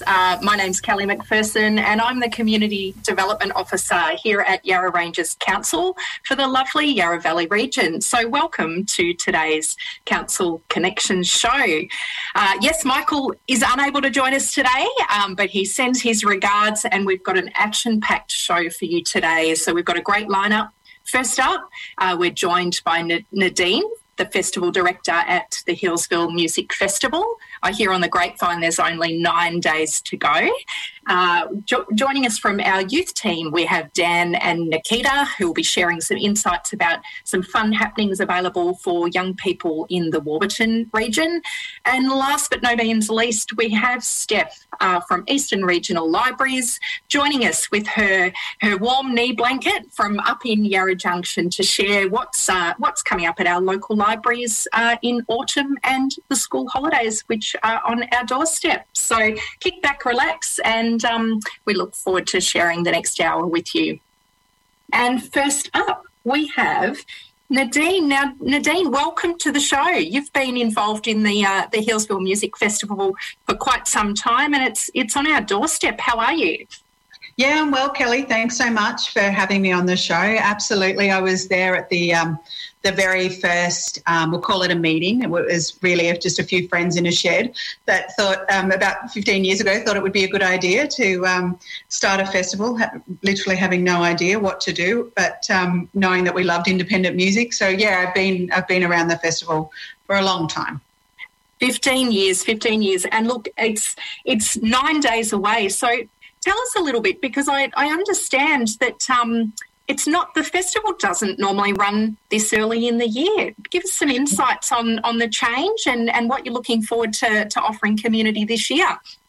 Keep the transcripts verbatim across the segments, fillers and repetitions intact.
Uh, my name's Kelly McPherson and I'm the Community Development Officer here at Yarra Ranges Council for the lovely Yarra Valley region. So welcome to today's Council Connections show. Uh, yes, Michael is unable to join us today, um, but he sends his regards and we've got an action-packed show for you today. So we've got a great lineup. First up, uh, we're joined by Nadine, the Festival Director at the Healesville Music Festival. I hear on the grapevine there's only nine days to go. Uh, jo- joining us from our youth team, we have Dan and Nikita, who will be sharing some insights about some fun happenings available for young people in the Warburton region. And last but no means least, we have Steph uh, from Eastern Regional Libraries joining us with her, her warm knee blanket from up in Yarra Junction to share what's, uh, what's coming up at our local libraries uh, in autumn and the school holidays, which are on our doorstep. So kick back, relax, and And um, we look forward to sharing the next hour with you. And first up, we have Nadine. Now, Nadine, welcome to the show. You've been involved in the uh, the Healesville Music Festival for quite some time, and it's it's on our doorstep. How are you? Yeah, I'm well, Kelly. Thanks so much for having me on the show. Absolutely. I was there at the um, the very first, um, we'll call it a meeting. It was really just a few friends in a shed that thought um, about fifteen years ago, thought it would be a good idea to um, start a festival, ha- literally having no idea what to do, but um, knowing that we loved independent music. So, yeah, I've been I've been around the festival for a long time. fifteen years, fifteen years. And look, it's it's nine days away. So tell us a little bit, because I, I understand that um, it's not, the festival doesn't normally run this early in the year. Give us some insights on, on the change and, and what you're looking forward to, to offering community this year.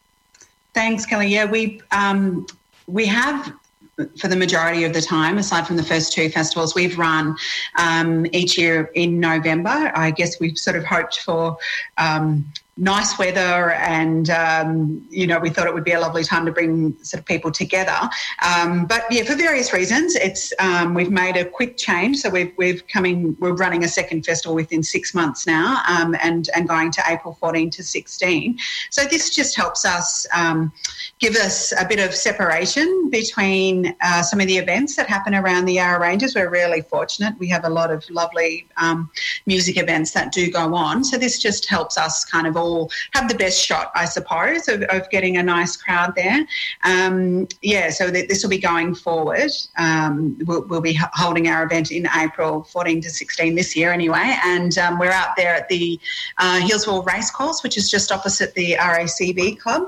Thanks, Kelly. Yeah, we um, we have, for the majority of the time, aside from the first two festivals, we've run um, each year in November. I guess we've sort of hoped for um, nice weather and, um, you know, we thought it would be a lovely time to bring sort of people together. Um, but, yeah, for various reasons, it's um, we've made a quick change. So we've, we've coming, we're running a second festival within six months now um, and, and going to April fourteen to sixteen. So this just helps us um, give us a bit of separation between uh, some of the events that happen around the Yarra Ranges. We're really fortunate. We have a lot of lovely um, music events that do go on. So this just helps us kind of all have the best shot, I suppose, of, of getting a nice crowd there. Um, yeah, so th- this will be going forward. Um, we'll, we'll be h- holding our event in April fourteen to sixteen this year anyway, and um, we're out there at the uh, Healesville Racecourse, which is just opposite the R A C B Club.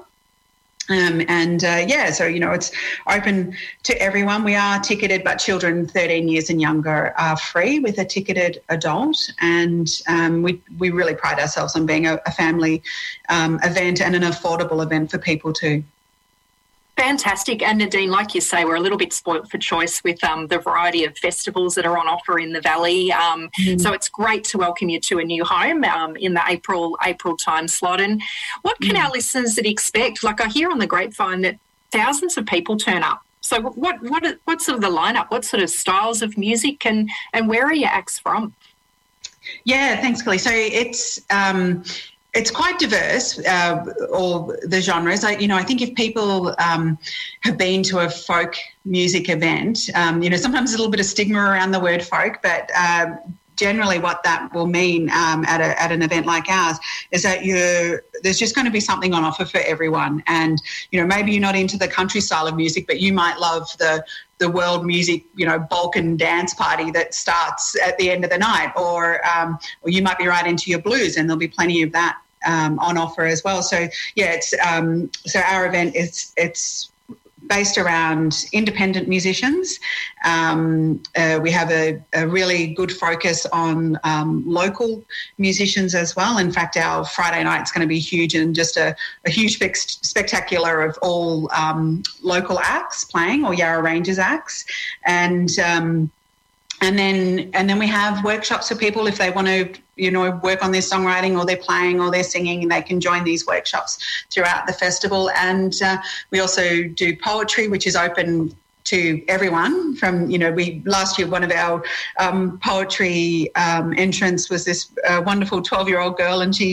Um, and, uh, yeah, so, you know, it's open to everyone. We are ticketed, but children thirteen years and younger are free with a ticketed adult. And um, we we really pride ourselves on being a, a family um, event and an affordable event for people too. Fantastic. And Nadine, like you say, we're a little bit spoilt for choice with um, the variety of festivals that are on offer in the Valley. Um, mm. So it's great to welcome you to a new home um, in the April April time slot. And what can mm. our listeners expect? Like, I hear on the grapevine that thousands of people turn up. So what what what's sort of the lineup? What sort of styles of music and, and where are your acts from? Yeah, thanks, Kelly. So it's... Um, It's quite diverse, uh, all the genres. I, you know, I think if people um, have been to a folk music event, um, you know, sometimes there's a little bit of stigma around the word folk, but uh, generally what that will mean um, at, a, at an event like ours is that you're, there's just going to be something on offer for everyone. And, you know, maybe you're not into the country style of music, but you might love the the world music, you know, Balkan dance party that starts at the end of the night, or um, or you might be right into your blues, and there'll be plenty of that um, on offer as well. So yeah, it's um, so our event is it's based around independent musicians. Um, uh, we have a, a really good focus on um, local musicians as well. In fact, our Friday night's going to be huge and just a, a huge big spectacular of all um, local acts playing, or Yarra Ranges acts. And um, and then and then we have workshops for people if they want to, you know, work on their songwriting, or they're playing, or they're singing, and they can join these workshops throughout the festival. And uh, we also do poetry, which is open to everyone. From, you know, we last year one of our um, poetry um, entrants was this uh, wonderful twelve-year-old girl, and she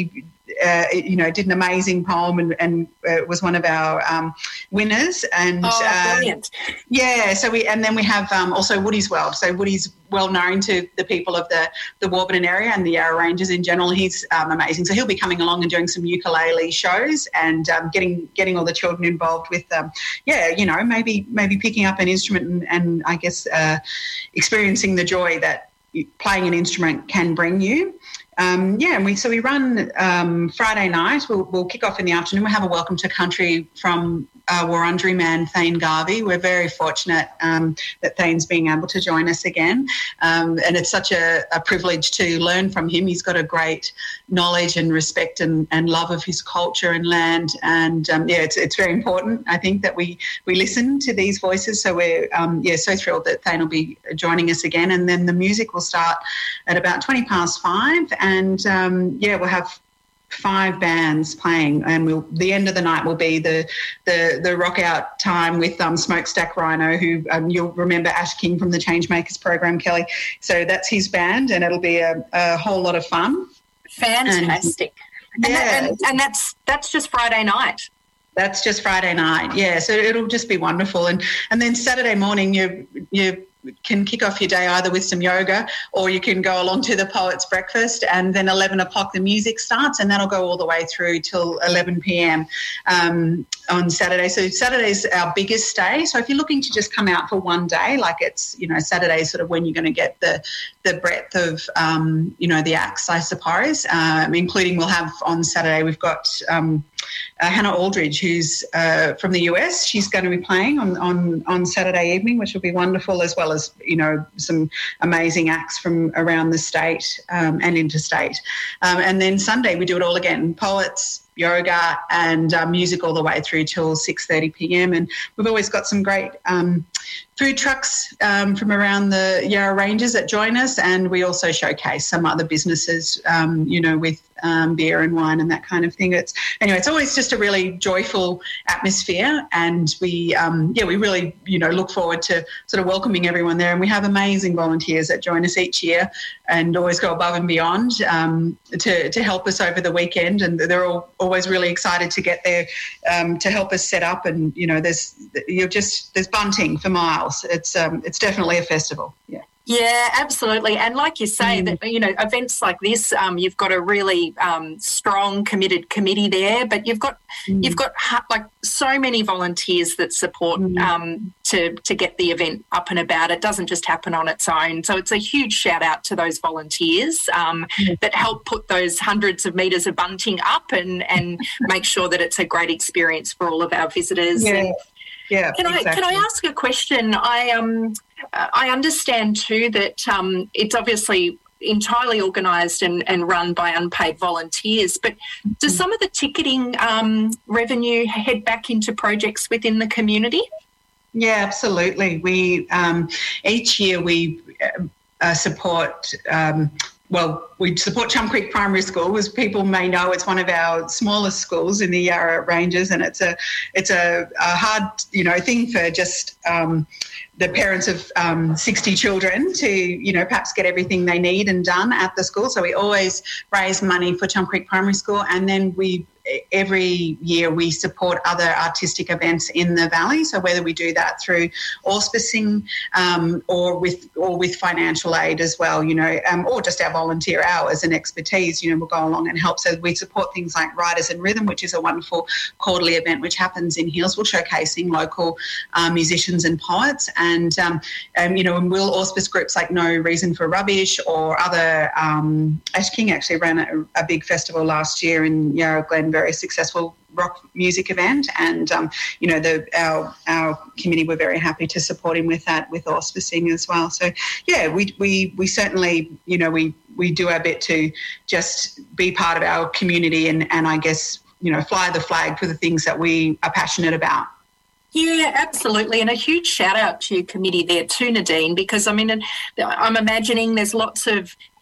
uh, you know, did an amazing poem and, and uh, was one of our um, winners. And oh, brilliant! Uh, yeah, so we and then we have um, also Woody's World. So Woody's well known to the people of the the Warburton area and the Yarra Ranges in general. He's um, amazing. So he'll be coming along and doing some ukulele shows and um, getting getting all the children involved with, um, yeah, you know, maybe maybe picking up an instrument and, and I guess uh, experiencing the joy that playing an instrument can bring you. Um, yeah, and we so we run um, Friday night. We'll, we'll kick off in the afternoon. We'll have a welcome to country from uh, Wurundjeri man Thane Garvey. We're very fortunate um, that Thane's being able to join us again, um, and it's such a, a privilege to learn from him. He's got a great knowledge and respect and, and love of his culture and land, and um, yeah, it's it's very important, I think, that we we listen to these voices. So we're um, yeah so thrilled that Thane will be joining us again, and then the music will start at about twenty past five. And, um, yeah, we'll have five bands playing, and we'll, the end of the night will be the the, the rock out time with um, Smokestack Rhino, who um, you'll remember Ash King from the Changemakers program, Kelly. So that's his band, and it'll be a, a whole lot of fun. Fantastic. And, and, yeah. that, and, and that's that's just Friday night. That's just Friday night, yeah. So it'll just be wonderful. And and then Saturday morning you you can kick off your day either with some yoga, or you can go along to the Poets Breakfast, and then eleven o'clock the music starts, and that'll go all the way through till eleven p.m. Um, on Saturday. So Saturday's our biggest day. So if you're looking to just come out for one day, like it's, you know, Saturday sort of when you're going to get the the breadth of, um, you know, the acts, I suppose, um, including we'll have on Saturday, we've got um, uh, Hannah Aldridge, who's uh, from the U S. She's going to be playing on, on, on Saturday evening, which will be wonderful, as well as, you know, some amazing acts from around the state um, and interstate. Um, and then Sunday we do it all again, poets, yoga and uh, music all the way through till six thirty p.m. And we've always got some great um, food trucks um, from around the Yarra Ranges that join us, and we also showcase some other businesses, um, you know, with um, beer and wine and that kind of thing. It's anyway, it's always just a really joyful atmosphere, and we, um, yeah, we really, you know, look forward to sort of welcoming everyone there. And we have amazing volunteers that join us each year and always go above and beyond um, to to help us over the weekend, and they're all always really excited to get there um, to help us set up. And you know, there's you're just there's bunting for miles. It's um, it's definitely a festival. Yeah. Yeah, absolutely. And like you say, Mm. that, you know, events like this, um, you've got a really um, strong, committed committee there, but you've got Mm. you've got ha- like so many volunteers that support Mm. um, to to get the event up and about. It doesn't just happen on its own. So it's a huge shout out to those volunteers um, Mm. that help put those hundreds of metres of bunting up and and make sure that it's a great experience for all of our visitors. Yeah. And, Yeah, Can exactly. I can I ask a question? I um I understand too that um it's obviously entirely organised and, and run by unpaid volunteers, but does some of the ticketing um, revenue head back into projects within the community? Yeah, absolutely. We um, each year we uh, support. Um, Well, we support Chum Creek Primary School, as people may know. It's one of our smallest schools in the Yarra Ranges, and it's a it's a, a hard, you know, thing for just um, the parents of um, sixty children to, you know, perhaps get everything they need and done at the school. So we always raise money for Chum Creek Primary School, and then we every year we support other artistic events in the valley. So whether we do that through auspicing um, or with or with financial aid as well, you know, um, or just our volunteer hours and expertise, you know, we'll go along and help. So we support things like Riders in Rhythm, which is a wonderful quarterly event which happens in Healesville, showcasing local uh, musicians and poets. And, um, um, you know, and we'll auspice groups like No Reason for Rubbish or other, um, Ash King actually ran a, a big festival last year in Yarra Glen, very successful rock music event, and um, you know, the our our committee were very happy to support him with that, with auspicing as well. So yeah, we we we certainly, you know, we we do our bit to just be part of our community and and I guess, you know, fly the flag for the things that we are passionate about. Yeah, absolutely. And a huge shout out to your committee there too, Nadine, because I mean, I'm imagining there's lots of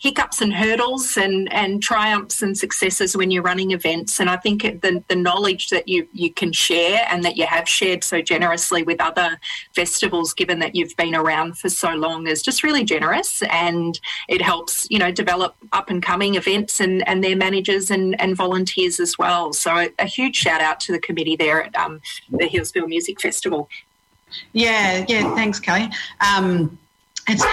hiccups and hurdles and, and triumphs and successes when you're running events. And I think the, the knowledge that you, you can share and that you have shared so generously with other festivals, given that you've been around for so long, is just really generous, and it helps, you know, develop up and coming events and, and their managers and, and volunteers as well. So a, a huge shout out to the committee there at um, the Healesville Music Festival. Yeah, yeah, thanks, Kelly. Um, it's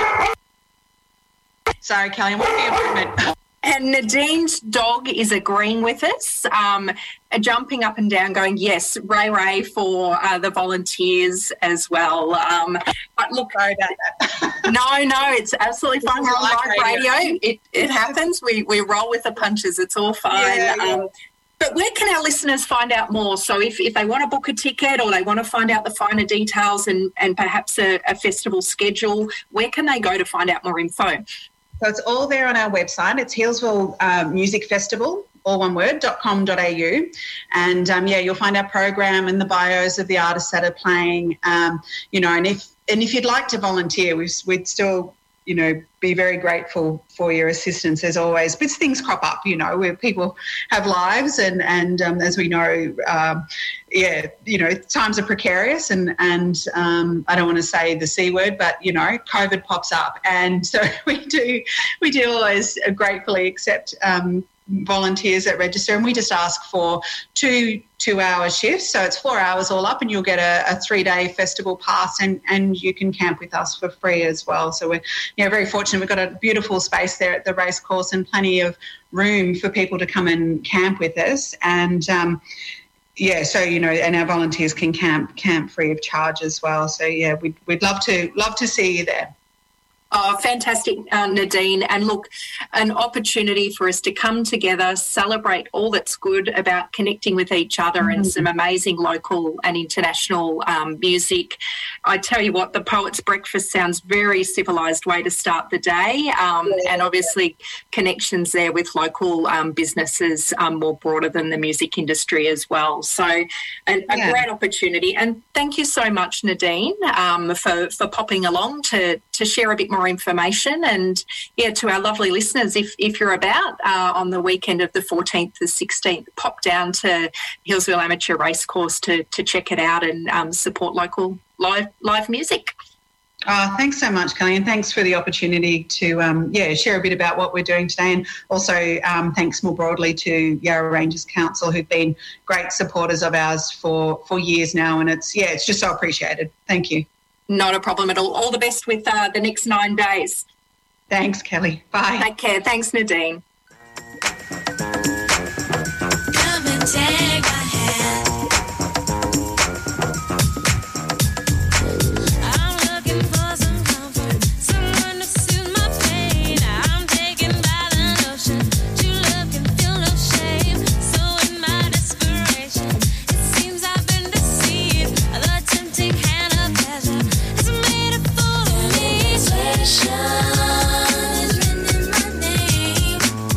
Sorry, Kelly, I want to be a moment. And Nadine's dog is agreeing with us, um, jumping up and down, going, yes, Ray Ray for uh, the volunteers as well. Um, but look, Sorry about that. no, no, it's absolutely fine. We're on live radio. radio. It, it happens. We we roll with the punches. It's all fine. Yeah, yeah. Um, but where can our listeners find out more? So if, if they want to book a ticket or they want to find out the finer details and, and perhaps a, a festival schedule, where can they go to find out more info? So it's all there on our website. It's Healesville um, Music Festival, all one word, .com.au. And, um, yeah, you'll find our program and the bios of the artists that are playing, um, you know, and if and if you'd like to volunteer, we'd, we'd still, you know, be very grateful for your assistance as always. But things crop up, you know, where people have lives and, and um, as we know, um, yeah, you know, times are precarious and, and um, I don't want to say the C word, but, you know, COVID pops up. And so we do, we do always gratefully accept um, volunteers that register, and we just ask for two two-hour shifts. So it's four hours all up and you'll get a, a three-day festival pass and, and you can camp with us for free as well. So we're you know, very fortunate. We've got a beautiful space there at the racecourse and plenty of room for people to come and camp with us. And, um, yeah, so, you know, and our volunteers can camp camp free of charge as well. So, yeah, we'd, we'd love to love to see you there. Oh, fantastic, uh, Nadine. And look, an opportunity for us to come together, celebrate all that's good about connecting with each other mm-hmm. and some amazing local and international um, music. I tell you what, the Poets' Breakfast sounds very civilised way to start the day, um, yeah. and obviously connections there with local um, businesses um, more broader than the music industry as well. So an, a yeah. great opportunity. And thank you so much, Nadine, um, for, for popping along to, to share a bit more information. And yeah, to our lovely listeners, if if you're about uh, on the weekend of the fourteenth to sixteenth, pop down to Healesville Amateur Racecourse to to check it out and um, support local live live music. Oh, thanks so much, Kelly, and thanks for the opportunity to um, yeah share a bit about what we're doing today, and also um, thanks more broadly to Yarra Ranges Council, who've been great supporters of ours for for years now, and it's yeah it's just so appreciated. Thank you. Not a problem at all. All the best with uh, the next nine days. Thanks, Kelly. Bye. Take care. Thanks, Nadine. Come and take my hand. I'm looking for some comfort, someone to soothe my pain. I'm taken by the notion you look and feel no shame. So in my desperation, it seems I've been deceived. The tempting hand of pleasure has made a fool of me. Persuasion is written in my name.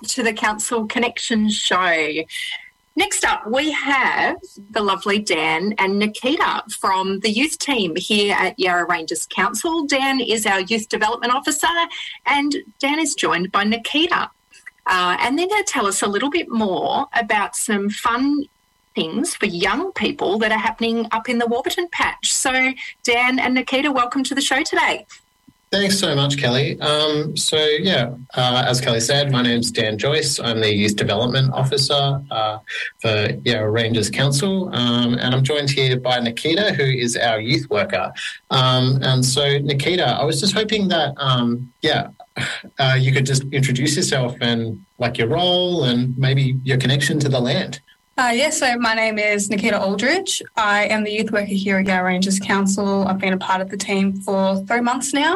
to the Council Connection show. Next up, we have the lovely Dan and Nikita from the youth team here at Yarra Ranges Council. Dan is our Youth Development Officer and Dan is joined by Nikita. Uh, and they're going to tell us a little bit more about some fun things for young people that are happening up in the Warburton Patch. So, Dan and Nikita, welcome to the show today. Thanks so much, Kelly. Um, so, yeah, uh, as Kelly said, my name's Dan Joyce. I'm the Youth Development Officer uh, for Yarra Ranges Council, um, and I'm joined here by Nikita, who is our youth worker. Um, and so, Nikita, I was just hoping that, um, yeah, uh, you could just introduce yourself and, like, your role and maybe your connection to the land. Uh, yeah, so my name is Nikita Aldridge. I am the youth worker here at Yarra Ranges Council. I've been a part of the team for three months now.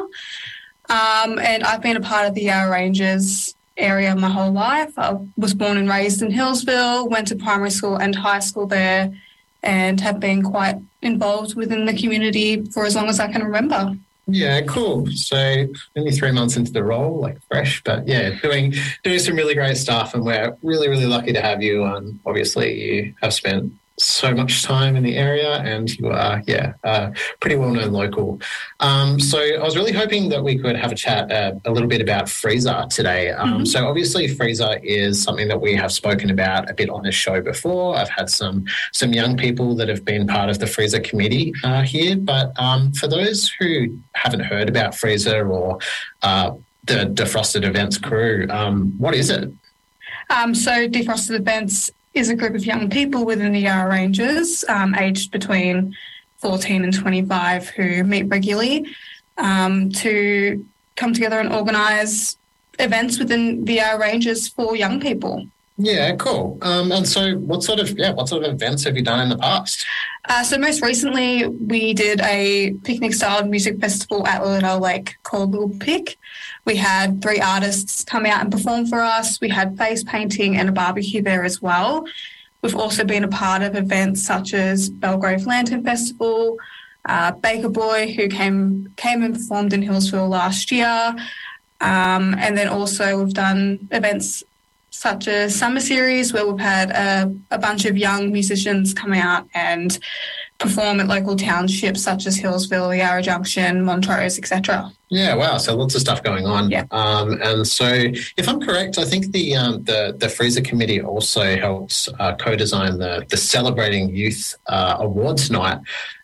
Um, and I've been a part of the Yarra Ranges area my whole life. I was born and raised in Hillsville, went to primary school and high school there, and have been quite involved within the community for as long as I can remember. Yeah, cool. So only three months into the role, like fresh, but yeah, doing doing some really great stuff, and we're really, really lucky to have you. And obviously, you have spent so much time in the area, and you are, yeah, uh, pretty well known local. Um, so I was really hoping that we could have a chat uh, a little bit about Freezer today. Um, mm-hmm. So obviously, Freezer is something that we have spoken about a bit on this show before. I've had some some young people that have been part of the Freezer committee uh, here, but um, for those who haven't heard about Freezer or uh, the Defrosted Events crew, um, what is it? Um, so Defrosted Events is a group of young people within the Yarra Ranges, um, aged between fourteen and twenty-five, who meet regularly um, to come together and organise events within the Yarra Ranges for young people. Yeah, cool. Um, and so what sort of, yeah, what sort of events have you done in the past? Uh, so most recently we did a picnic-style music festival at Lilydale Lake called Little Pick. We had three artists come out and perform for us. We had face painting and a barbecue there as well. We've also been a part of events such as Belgrave Lantern Festival, uh, Baker Boy, who came came and performed in Hillsville last year. Um, and then also we've done events such as Summer Series, where we've had a, a bunch of young musicians come out and perform at local townships such as Hillsville, Yarra Junction, Montrose, et cetera. Yeah, wow. So lots of stuff going on. Yeah. Um, and so if I'm correct, I think the um, the, the Freezer Committee also helped uh, co-design the, the Celebrating Youth uh, Awards night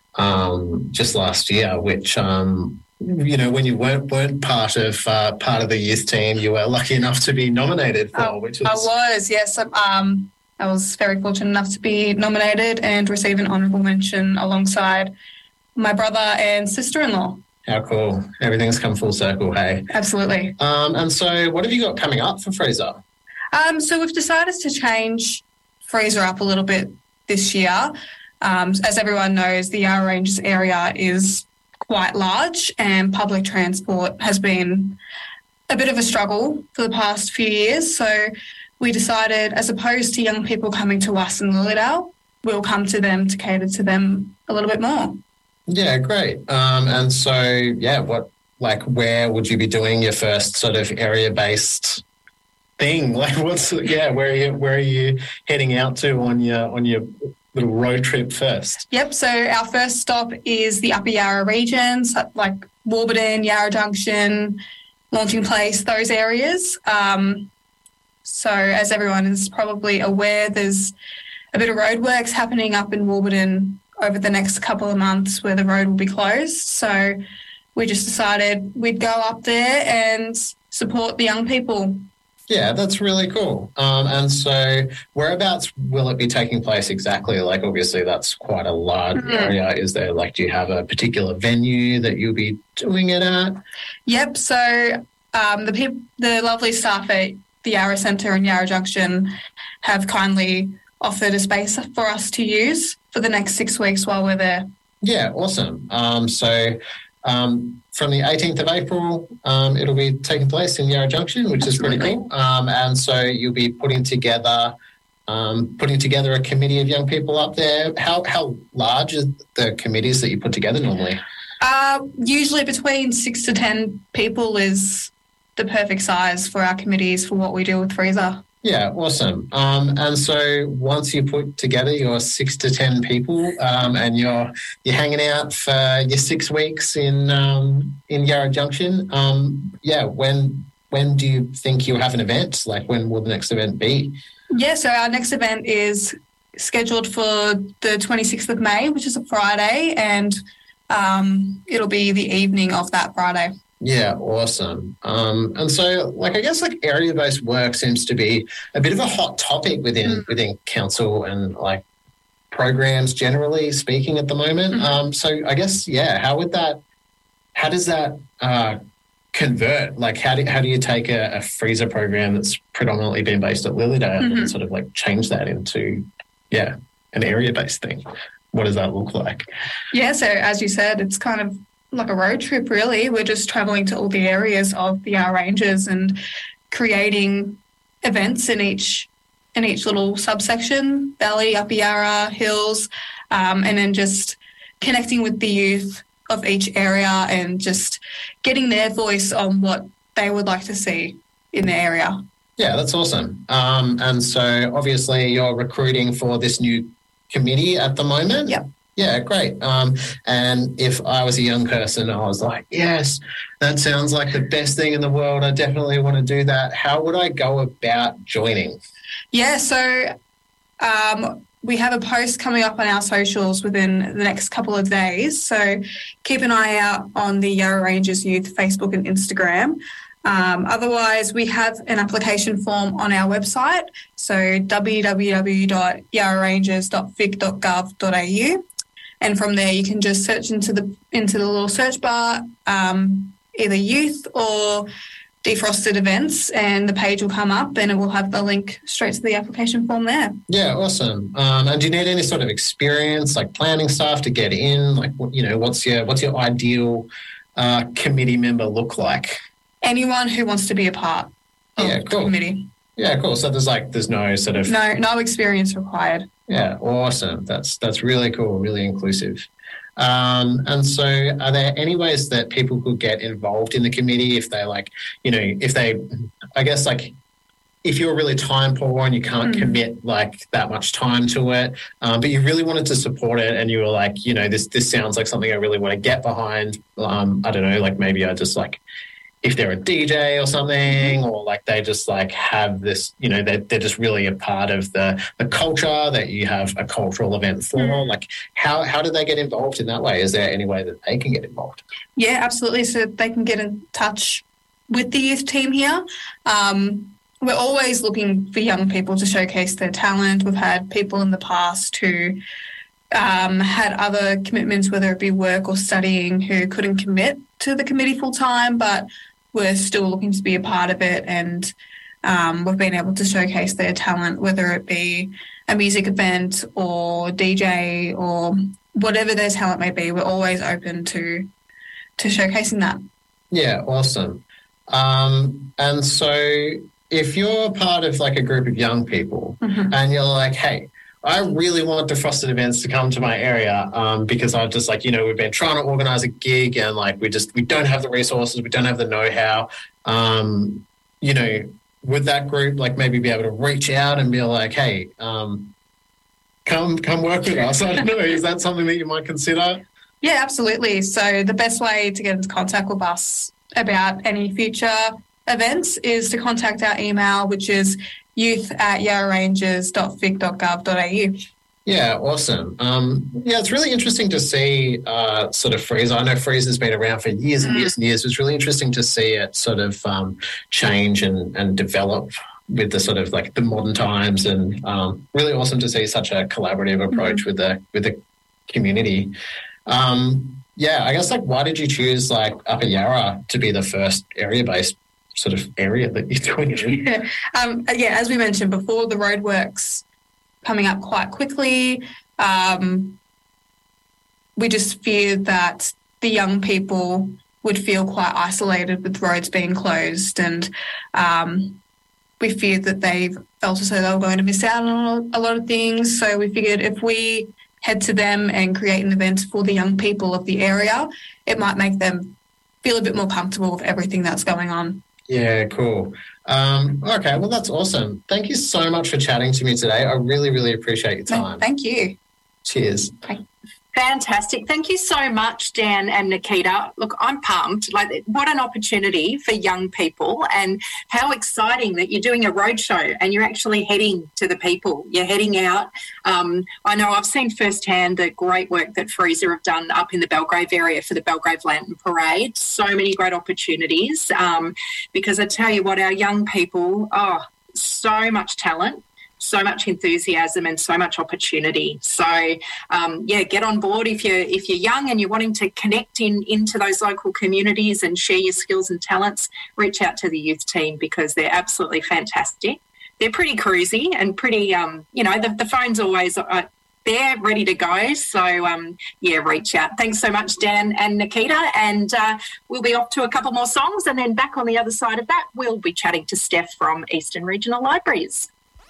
um, just last year, which, um, you know, when you weren't weren't part of uh, part of the youth team, you were lucky enough to be nominated for, I, which was... I was, yes. Um, I was very fortunate enough to be nominated and receive an honourable mention alongside my brother and sister-in-law. How cool. Everything's come full circle, hey? Absolutely. Um, and so what have you got coming up for Freezer? Um, so we've decided to change Freezer up a little bit this year. Um, as everyone knows, the Yarra Ranges area is quite large and public transport has been a bit of a struggle for the past few years. So we decided, as opposed to young people coming to us in Lilydale, we'll come to them to cater to them a little bit more. Yeah, great. Um, and so, yeah, what, like, where would you be doing your first sort of area-based thing? Like, what's, yeah, where are you, where are you heading out to on your on your little road trip first? Yep. So our first stop is the Upper Yarra regions, like Warburton, Yarra Junction, Launching Place, those areas. Um, so as everyone is probably aware, there's a bit of roadworks happening up in Warburton over the next couple of months where the road will be closed. So we just decided we'd go up there and support the young people. Yeah, that's really cool. Um, and so whereabouts will it be taking place exactly? Like, obviously, that's quite a large mm-hmm. area. Is there, like, do you have a particular venue that you'll be doing it at? Yep. So um, the peop- the lovely staff at the Yarra Centre and Yarra Junction have kindly offered a space for us to use for the next six weeks while we're there. Yeah, awesome. Um, so um, from the eighteenth of April, um, it'll be taking place in Yarra Junction, which Absolutely. is pretty cool. Um, and so you'll be putting together um, putting together a committee of young people up there. How how large are the committees that you put together normally? Uh, usually between six to ten people is the perfect size for our committees for what we do with Freezer. Yeah, awesome. Um, and so once you put together your six to ten people, um, and you're you're hanging out for your six weeks in um, in Yarra Junction, um, yeah, when when do you think you'll have an event? Like, when will the next event be? Yeah, so our next event is scheduled for the twenty-sixth of May, which is a Friday, and um, it'll be the evening of that Friday. Yeah, awesome. Um, and so, like, I guess like area-based work seems to be a bit of a hot topic within mm. within council and like programs generally speaking at the moment. Mm-hmm. Um, so I guess, yeah, how would that? How does that uh, convert? Like, how do how do you take a, a freezer program that's predominantly been based at Lilydale mm-hmm. and sort of like change that into, yeah, an area-based thing? What does that look like? Yeah, so as you said, it's kind of like a road trip, really. We're just travelling to all the areas of the Yarra Ranges and creating events in each in each little subsection, Valley, Upper Yarra, Hills, um, and then just connecting with the youth of each area and just getting their voice on what they would like to see in the area. Yeah, that's awesome. Um, and so obviously you're recruiting for this new committee at the moment. Yep. Yeah, great. Um, and if I was a young person, I was like, yes, that sounds like the best thing in the world. I definitely want to do that. How would I go about joining? Yeah, so um, we have a post coming up on our socials within the next couple of days. So keep an eye out on the Yarra Ranges Youth Facebook and Instagram. Um, otherwise, we have an application form on our website, so w w w dot yarra ranges dot vic dot gov dot a u. And from there, you can just search into the into the little search bar, um, either youth or defrosted events, and the page will come up and it will have the link straight to the application form there. Yeah, awesome. Um, and do you need any sort of experience, like planning stuff, to get in? Like, you know, what's your what's your ideal uh, committee member look like? Anyone who wants to be a part of yeah, cool. the committee. Yeah, cool. So there's like there's no sort of no no experience required. Yeah, awesome. That's that's really cool, really inclusive. Um, and so are there any ways that people could get involved in the committee if they like, you know, if they, I guess like if you're really time poor and you can't mm. commit like that much time to it, um, but you really wanted to support it and you were like, you know, this this sounds like something I really want to get behind. Um, I don't know, like maybe I just like, if they're a D J or something, or like they just like have this, you know, they're, they're just really a part of the, the culture that you have a cultural event for. Mm. Like how, how do they get involved in that way? Is there any way that they can get involved? Yeah, absolutely. So they can get in touch with the youth team here. Um, we're always looking for young people to showcase their talent. We've had people in the past who um, had other commitments, whether it be work or studying, who couldn't commit to the committee full time, but we're still looking to be a part of it, and um, we've been able to showcase their talent, whether it be a music event or D J or whatever their talent may be. We're always open to to showcasing that. Yeah, awesome. Um, and so if you're part of like a group of young people mm-hmm. and you're like, hey, I really want defrosted events to come to my area um, because I just like, you know, we've been trying to organise a gig and like we just, we don't have the resources, we don't have the know-how. Um, you know, would that group like maybe be able to reach out and be like, hey, um, come come work with us? I don't know. Is that something that you might consider? Yeah, absolutely. So the best way to get into contact with us about any future events is to contact our email, which is youth at yarra ranges dot vic dot gov dot a u. Yeah, awesome. Um, yeah, it's really interesting to see uh, sort of Freezer. I know Freezer's been around for years and years and years. It's really interesting to see it sort of um, change and, and develop with the sort of like the modern times, and um, really awesome to see such a collaborative approach mm-hmm. with the with the community. Um, yeah, I guess like why did you choose like Upper Yarra to be the first area-based sort of area that you're doing it in? Yeah. Um, yeah, as we mentioned before, the roadworks coming up quite quickly. Um, we just feared that the young people would feel quite isolated with roads being closed, and um, we feared that they felt as though they were going to miss out on a lot of things. So we figured if we head to them and create an event for the young people of the area, it might make them feel a bit more comfortable with everything that's going on. Yeah, cool. Um, okay, well, that's awesome. Thank you so much for chatting to me today. I really, really appreciate your time. Thank you. Cheers. Fantastic. Thank you so much, Dan and Nikita. Look, I'm pumped. Like, what an opportunity for young people, and how exciting that you're doing a roadshow and you're actually heading to the people. You're heading out. Um, I know I've seen firsthand the great work that Freezer have done up in the Belgrave area for the Belgrave Lantern Parade. So many great opportunities um, because I tell you what, our young people, oh, so much talent, so much enthusiasm and so much opportunity. So, um, yeah, get on board if you're, if you're young and you're wanting to connect in into those local communities and share your skills and talents, reach out to the youth team because they're absolutely fantastic. They're pretty cruisy and pretty, um, you know, the, the phone's always uh, there, ready to go. So, um, yeah, reach out. Thanks so much, Dan and Nikita. And uh, we'll be off to a couple more songs, and then back on the other side of that, we'll be chatting to Steph from Eastern Regional Libraries.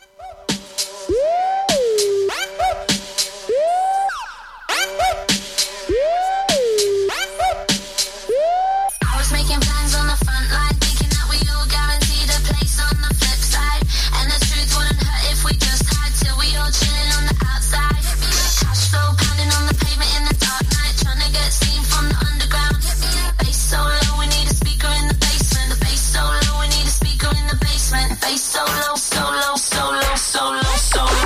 I was making plans on the front line, thinking that we all guaranteed a place on the flip side. And the truth wouldn't hurt if we just had till we all chilling on the outside. Cash flow pounding on the pavement in the dark night, trying to get seen from the underground. Bass so low, we need a speaker in the basement. The bass so low, we need a speaker in the basement. Bass so low, so low, so low, so low, so low.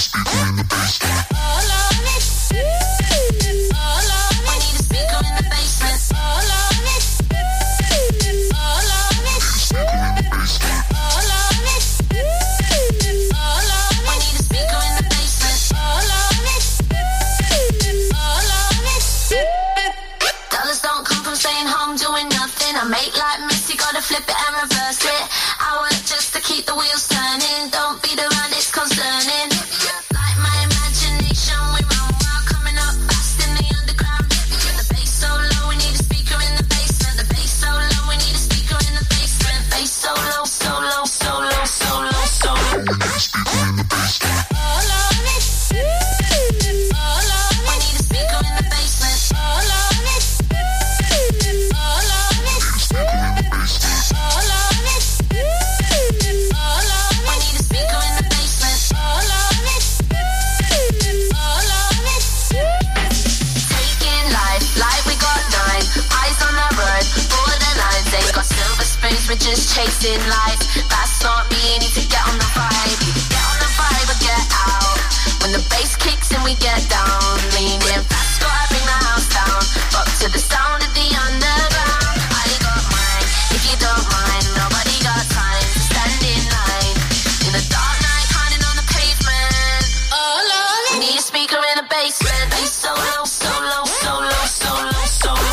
All of it. All of it. We need a speaker in the basement. All of it. All of it. All of it. All of it. We need a speaker in the basement. All of it. All of it. Dollars don't come from staying home doing nothing. I make like Missy, gotta flip it and reverse it. I work just to keep the wheels turning. Don't beat around, it's concerning. Like my imagination, we run wild, coming up fast in the underground. The bass so low, we need a speaker in the basement. The bass so low, we need a speaker in the basement. Bass so low, so low, so low, so low, so low. All of it. All of it. We need a speaker in the basement. All of it. All of it. All of it. All of it. We need a speaker in the basement. All of it. All of it. Taking life like we got nine. Eyes on the road, borderlines. Ain't got silver spoons, we're just chasing life. That's not me, need to get on the vibe. Get on the vibe or get out. When the bass kicks and we get down. Leaning fast, gotta bring the house down. Up to the sound of the underground. I got mine, if you don't mind. Nobody got time to stand in line. In the dark night, hiding on the pavement. All of it. We need a speaker in the basement. Bass so low, so low, so low, so low, so low.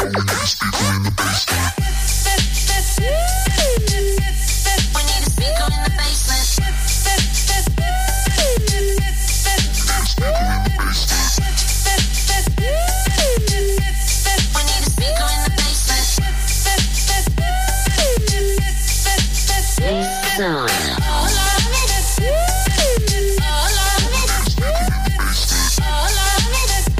We need a speaker in the basement. We need a speaker in the basement. All of it. All of it. All of it. All of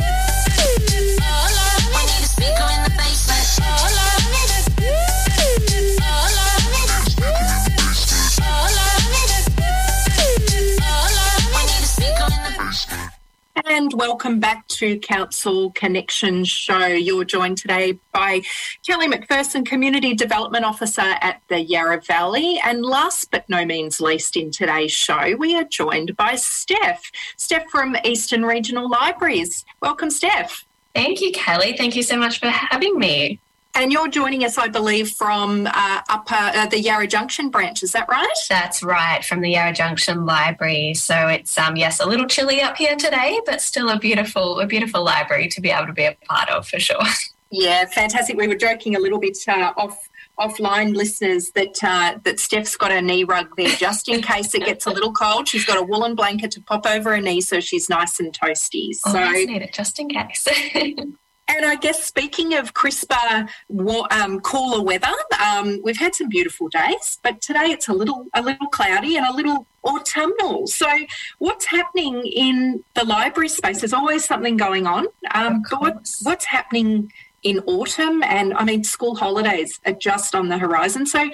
it. We need a speaker in the basement. All of it. All of it. All of it. All of it. We need a speaker in the basement. And welcome back to Council Connection Show. You're joined today by Kelly McPherson, Community Development Officer at the Yarra Valley. And last but no means least in today's show, we are joined by Steph. Steph from Eastern Regional Libraries. Welcome, Steph. Thank you, Kelly. Thank you so much for having me. And you're joining us, I believe, from uh, upper uh, the Yarra Junction branch. Is that right? That's right, from the Yarra Junction Library. So it's um yes, a little chilly up here today, but still a beautiful, a beautiful library to be able to be a part of for sure. Yeah, fantastic. We were joking a little bit uh, off offline, listeners, that uh, that Steph's got her knee rug there just in case it gets a little cold. She's got a woolen blanket to pop over her knee so she's nice and toasty. So Always need it just in case. And I guess speaking of crisper, um, cooler weather, um, we've had some beautiful days, but today it's a little a little cloudy and a little autumnal. So what's happening in the library space? There's always something going on. Um, but what, what's happening in autumn? And, I mean, school holidays are just on the horizon. So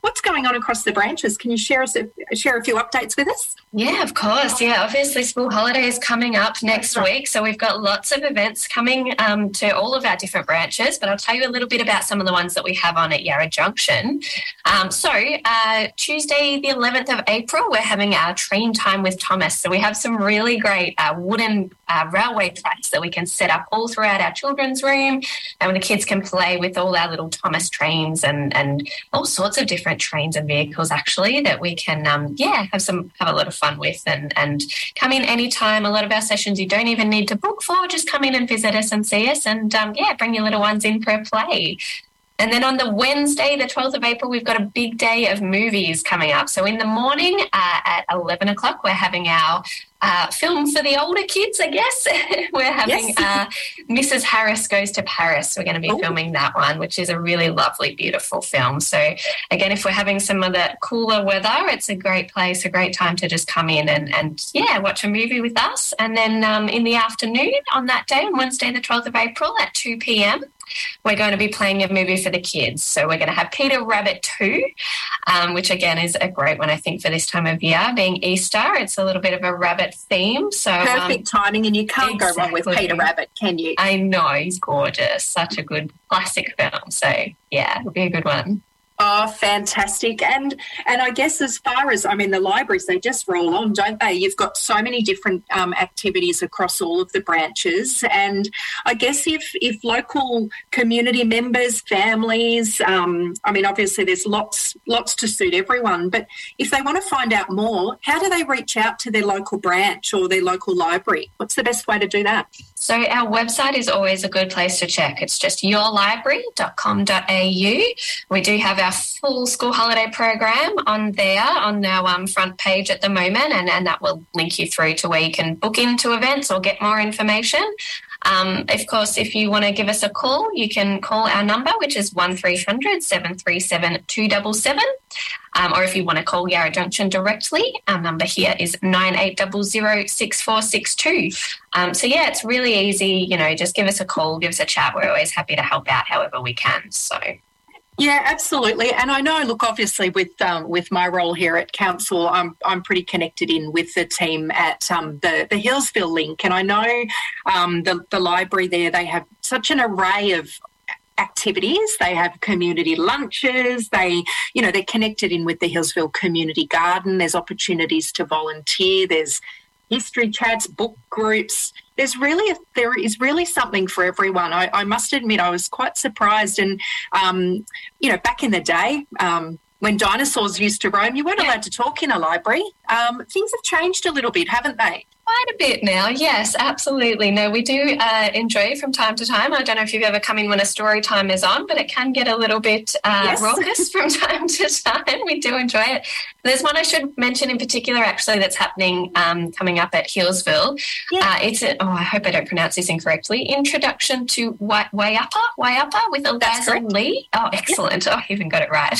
what's going on across the branches? Can you share us a, share a few updates with us? Yeah, of course. Yeah, obviously school holidays coming up next That's right. week. So we've got lots of events coming um, to all of our different branches, but I'll tell you a little bit about some of the ones that we have on at Yarra Junction. Um, so uh, Tuesday, the eleventh of April, we're having our train time with Thomas. So we have some really great uh, wooden uh, railway tracks that we can set up all throughout our children's room, and the kids can play with all our little Thomas trains and, and all sorts of different trains and vehicles actually that we can, um, yeah, have some have a lot of fun with and, and come in anytime. A lot of our sessions you don't even need to book for, just come in and visit us and see us and, um, yeah, bring your little ones in for a play. And then on the Wednesday, the twelfth of April, we've got a big day of movies coming up. So in the morning uh, at eleven o'clock, we're having our uh, film for the older kids, I guess. We're having Yes. uh, Missus Harris Goes to Paris. We're going to be Oh. filming that one, which is a really lovely, beautiful film. So again, if we're having some of that cooler weather, it's a great place, a great time to just come in and, and yeah, watch a movie with us. And then um, in the afternoon on that day, on Wednesday, the twelfth of April at two p.m., we're going to be playing a movie for the kids. So we're going to have Peter Rabbit two, um, which again is a great one, I think, for this time of year, being Easter. It's a little bit of a rabbit theme. So Perfect um, timing, and you can't go wrong with exactly. Peter Rabbit, can you? I know, he's gorgeous. Such a good classic film. So yeah, it'll be a good one. Oh, fantastic. And and I guess as far as, I mean, the libraries, they just roll on, don't they? You've got so many different um, activities across all of the branches. And I guess if, if local community members, families, um, I mean, obviously there's lots, lots to suit everyone, but if they want to find out more, how do they reach out to their local branch or their local library? What's the best way to do that? So our website is always a good place to check. It's just your library dot com dot a u. We do have our full school holiday program on there on our um, front page at the moment, and, and that will link you through to where you can book into events or get more information. Um, of course, if you want to give us a call, you can call our number, which is one three hundred, seven three seven, two seven seven. Um, or if you want to call Yarra Junction directly, our number here is nine eight zero zero, six four six two. Um, so, yeah, it's really easy. You know, just give us a call, give us a chat. We're always happy to help out however we can. So, yeah, absolutely. And I know, look, obviously with um, with my role here at Council, I'm I'm pretty connected in with the team at um, the, the Hillsville Link. And I know um, the, the library there, they have such an array of activities. They have community lunches. They, you know, they're connected in with the Hillsville Community Garden. There's opportunities to volunteer. There's history chats, book groups. There's really a, there is really something for everyone. I, I must admit, I was quite surprised. And um, you know, back in the day, um, when dinosaurs used to roam, you weren't Yeah. allowed to talk in a library. Um, things have changed a little bit, haven't they? quite a bit now. Yes, absolutely. No, we do uh, enjoy from time to time. I don't know if you've ever come in when a story time is on, but it can get a little bit uh, Yes. raucous from time to time. We do enjoy it. There's one I should mention in particular, actually, that's happening um, coming up at Hillsville. Yeah. Uh, it's a, oh, I hope I don't pronounce this incorrectly. Introduction to Wa- Waiapa, Waiapa with That's Eliza correct. Lee. Oh, excellent. Oh, I even got it right.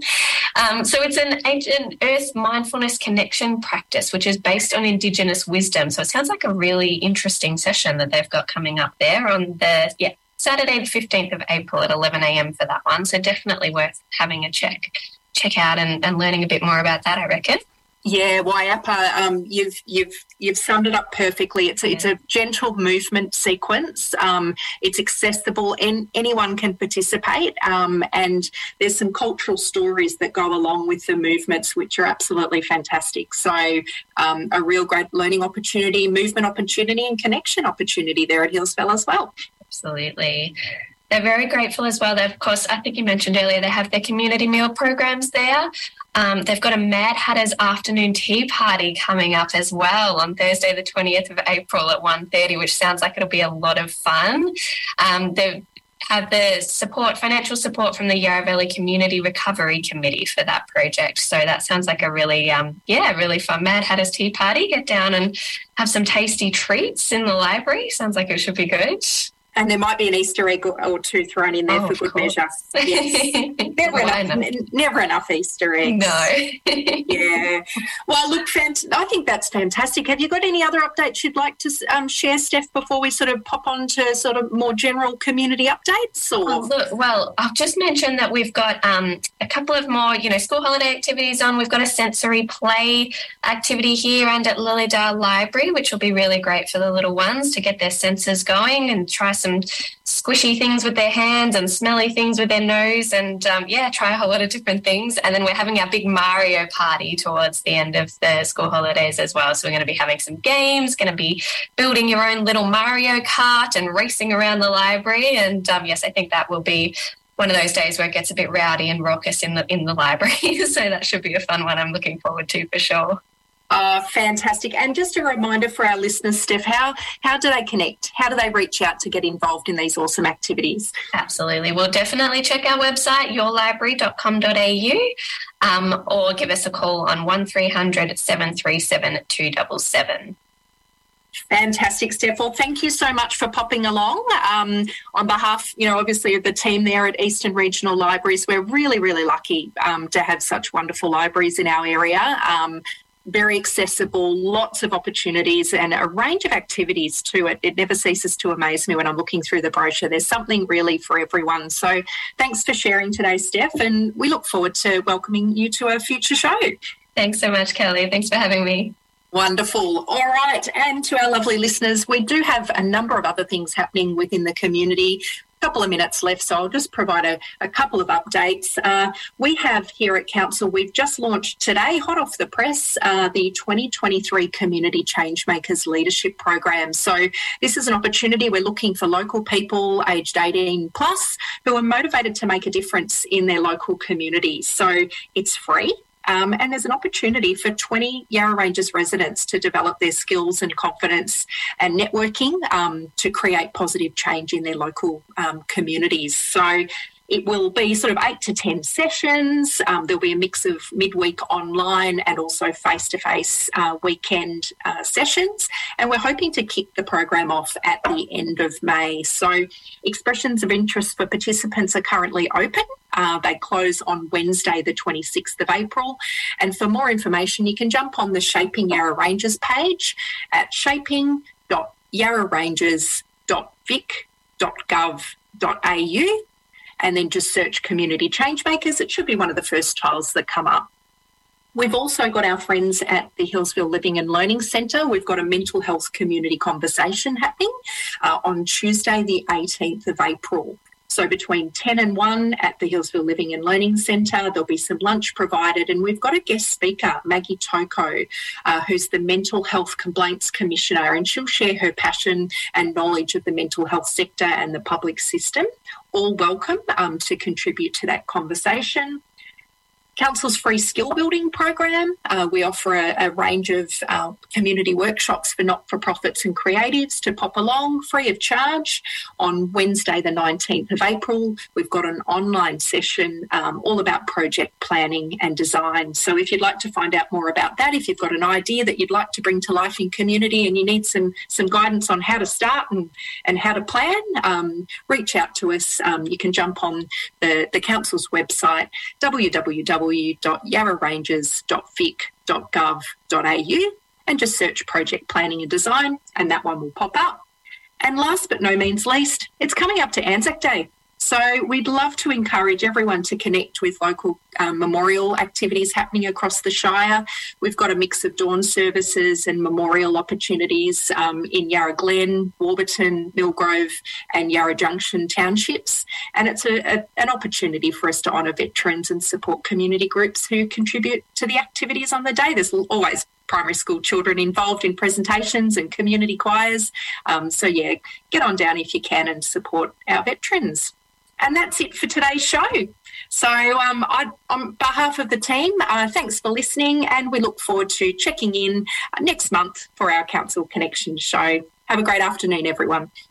um, so it's an ancient Earth mindfulness connection practice, which is based on Indigenous wisdom. So it sounds like a really interesting session that they've got coming up there on the, yeah, Saturday the fifteenth of April at eleven a.m. for that one. So definitely worth having a check check out and, and learning a bit more about that, I reckon. Yeah, Waiapa, um, you've you've you've summed it up perfectly. It's a, it's a gentle movement sequence. Um, it's accessible, and anyone can participate. Um, and there's some cultural stories that go along with the movements, which are absolutely fantastic. So, um, a real great learning opportunity, movement opportunity, and connection opportunity there at Hillsville as well. Absolutely. They're very grateful as well. They, of course, I think you mentioned earlier, they have their community meal programs there. Um, they've got a Mad Hatter's afternoon tea party coming up as well on Thursday the twentieth of April at one thirty, which sounds like it'll be a lot of fun. Um, they have the support, financial support from the Yarra Valley Community Recovery Committee for that project. So that sounds like a really, um, yeah, really fun Mad Hatter's tea party. Get down and have some tasty treats in the library. Sounds like it should be good. And there might be an Easter egg or, or two thrown in there Oh, for of good course. measure. Yes. Never, Why enough, not? n- never enough Easter eggs. No. Yeah. Well, look, fant- I think that's fantastic. Have you got any other updates you'd like to um, share, Steph, before we sort of pop on to sort of more general community updates? Or Oh, look, well, I'll just mention that we've got um, a couple of more, you know, school holiday activities on. We've got a sensory play activity here and at Lilydale Library, which will be really great for the little ones to get their senses going and try some squishy things with their hands and smelly things with their nose and, um, yeah, try a whole lot of different things. And then we're having our big Mario party towards the end of the school holidays as well. So we're going to be having some games, going to be building your own little Mario Kart and racing around the library. And, um, yes, I think that will be one of those days where it gets a bit rowdy and raucous in the in the library. So that should be a fun one I'm looking forward to for sure. Uh, fantastic. And just a reminder for our listeners, Steph, how, how do they connect? How do they reach out to get involved in these awesome activities? Absolutely. Well, definitely check our website, your library dot com dot a u, um, or give us a call on one three hundred seven three seven two seven seven. Fantastic, Steph. Well, thank you so much for popping along. Um, on behalf, you know, obviously of the team there at Eastern Regional Libraries, we're really, really lucky um, to have such wonderful libraries in our area. Um, very accessible, lots of opportunities and a range of activities too. It, it never ceases to amaze me when I'm looking through the brochure. There's something really for everyone. So thanks for sharing today, Steph, and we look forward to welcoming you to a future show. Thanks so much, Kelly. Thanks for having me. Wonderful. All right. And to our lovely listeners, we do have a number of other things happening within the community. A couple of minutes left, so I'll just provide a, a couple of updates. Uh, we have here at Council, we've just launched today, hot off the press, uh, the twenty twenty-three Community Changemakers Leadership Program. So this is an opportunity. We're looking for local people aged eighteen plus who are motivated to make a difference in their local community. So it's free. Um, and there's an opportunity for twenty Yarra Ranges residents to develop their skills and confidence and networking um, to create positive change in their local um, communities. So it will be sort of eight to ten sessions. Um, there'll be a mix of midweek online and also face-to-face uh, weekend uh, sessions. And we're hoping to kick the program off at the end of May. So expressions of interest for participants are currently open. Uh, they close on Wednesday, the twenty-sixth of April. And for more information, you can jump on the Shaping Yarra Ranges page at shaping dot yarra ranges dot vic dot gov dot a u. And then just search Community Changemakers. It should be one of the first tiles that come up. We've also got our friends at the Hillsville Living and Learning Centre. We've got a mental health community conversation happening uh, on Tuesday, the eighteenth of April. So between ten and one at the Hillsville Living and Learning Centre, there'll be some lunch provided. And we've got a guest speaker, Maggie Toko, uh, who's the Mental Health Complaints Commissioner, and she'll share her passion and knowledge of the mental health sector and the public system. All welcome um, to contribute to that conversation. Council's free skill building program. Uh, we offer a, a range of uh, community workshops for not-for-profits and creatives to pop along free of charge. On Wednesday, the nineteenth of April, we've got an online session um, all about project planning and design. So if you'd like to find out more about that, if you've got an idea that you'd like to bring to life in community and you need some, some guidance on how to start and, and how to plan, um, reach out to us. Um, you can jump on the, the Council's website, w w w dot yarra ranges dot vic dot gov dot a u, and just search project planning and design, and that one will pop up. And last but no means least, it's coming up to Anzac Day. So we'd love to encourage everyone to connect with local um, memorial activities happening across the Shire. We've got a mix of dawn services and memorial opportunities um, in Yarra Glen, Warburton, Millgrove and Yarra Junction townships. And it's a, a, an opportunity for us to honour veterans and support community groups who contribute to the activities on the day. There's always primary school children involved in presentations and community choirs. Um, so, yeah, get on down if you can and support our veterans. And that's it for today's show. So um, I, on behalf of the team, uh, thanks for listening, and we look forward to checking in next month for our Council Connection show. Have a great afternoon, everyone.